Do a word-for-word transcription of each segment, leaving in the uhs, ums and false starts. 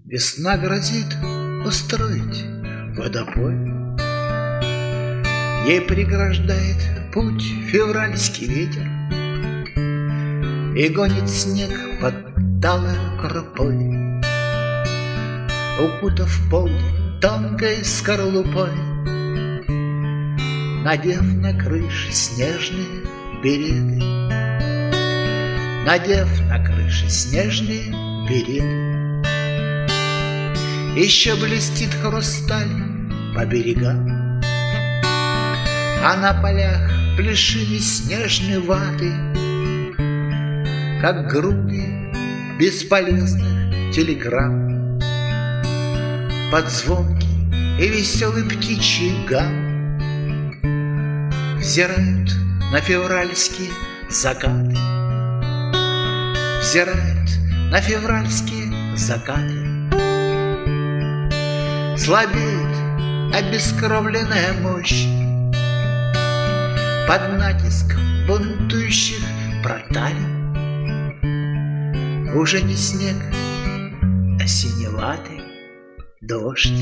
Весна грозит устроить водопой. Ей преграждает путь февральский ветер и гонит снег под талою крупой, укутав пол тонкой скорлупой, надев на крыши снежные береты, надев на крыши снежные береты. Еще блестит хрусталь по берегам, а на полях плешины снежной ваты, как груды бесполезных телеграмм, под звонкий и веселый птичий гам взирают на февральские закаты, взирают на февральские закаты. Слабеет обескровленная мощь под натиском бунтующих проталин. Уже не снег, а синеватый дождь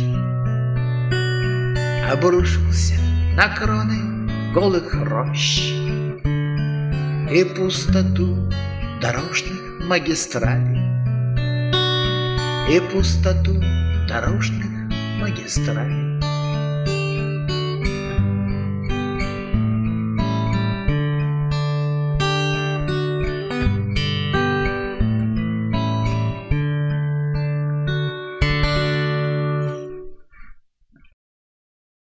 обрушился на кроны голых рощ и пустоту дорожных магистралей, и пустоту дорожных магистралей.